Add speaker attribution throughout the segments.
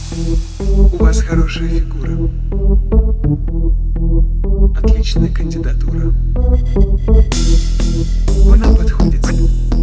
Speaker 1: У вас хорошая фигура. Отличная кандидатура. Вы нам подходите.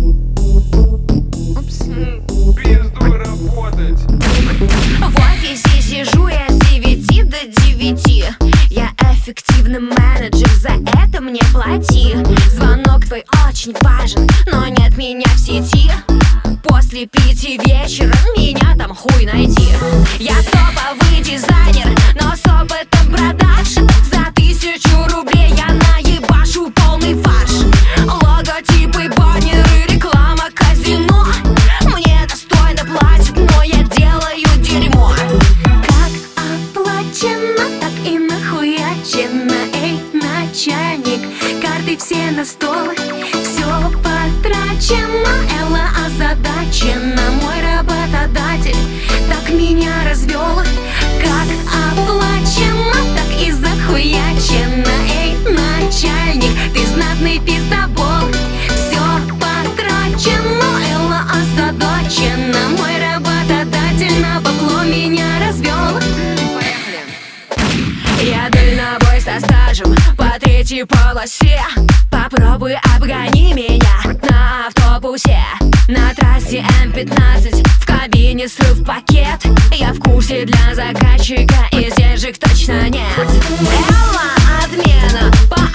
Speaker 2: Пизду работать.
Speaker 3: В офисе сижу я с 9 до 9. Я эффективный менеджер, за это мне плати. Звонок твой очень важен, но нет меня в сети. После 5 вечера меня там хуй найти. Я топовый дизайнер, но с опытом продаж. За 1000 рублей я наебашу полный фарш. Логотипы, баннеры, реклама, казино. Мне достойно платят, но я делаю дерьмо. Как оплачено, так и нахуячено. Эй, начальник, карты все на стол. Все потрачено, Элла озадачена. Мой работодатель так меня развел. Как оплачено, так и захуячено. Эй, начальник, ты знатный пиздобол. Все потрачено, Элла озадачена. Мой работодатель на бабло меня развел. Я дальнобой со стажем по 3-й полосе. Попробуй обгони меня на автобусе. На трассе М15, в кабине срыв пакет. Я в курсе для заказчика, издержек точно нет. Элла, отмена,